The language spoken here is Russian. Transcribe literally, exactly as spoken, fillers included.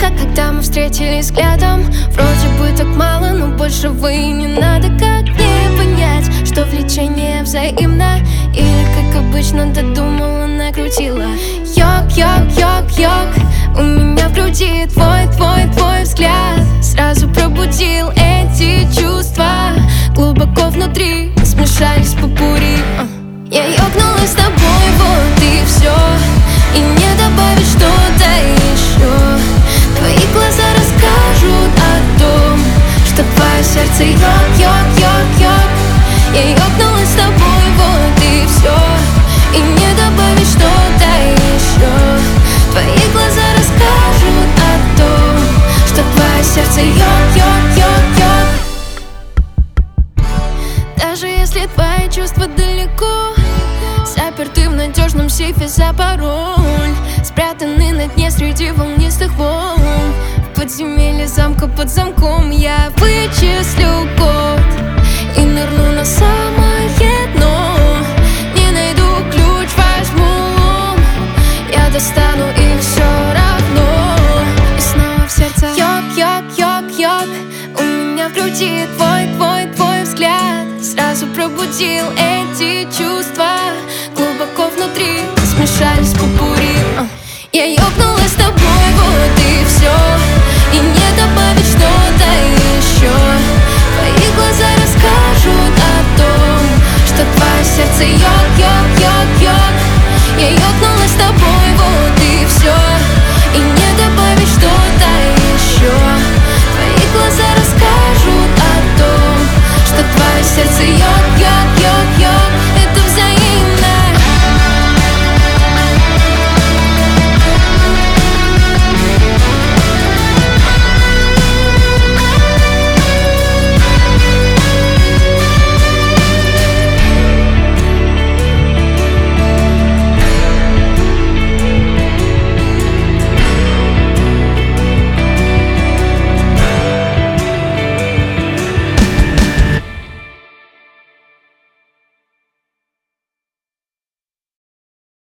Как когда мы встретились взглядом, вроде бы так мало, но больше вы не надо. Как мне понять, что влечение взаимно, или как обычно додумала, накрутила? Йог, йог, йог, йог, у меня в груди твой, твой, твой взгляд сразу пробудил эти чувства. Глубоко внутри смешались попурри. Я ёкнула с тобой, вот и все, и не добавить что-то еще. Твои глаза расскажут о том, что твое сердце йог, йог, йог, йог. Я ёкнула с тобой, вот и все, и не добавить что-то еще. Твои глаза расскажут о том, что твое сердце йог, йог, йог, йог. Даже если твои чувства далеко, заперты в надежном сейфе за пароль, спрятаны на дне среди волнистых волн. В подземелье замка под замком я вычислю код и нырну на самое дно. Не найду ключ, возьму лом, я достану их все равно. И снова в сердце йог, йог, йог, йог. У меня в груди твой, твой, твой взгляд сразу пробудил эти чувства. Глубоко внутри смешались попурри. Я ёкнула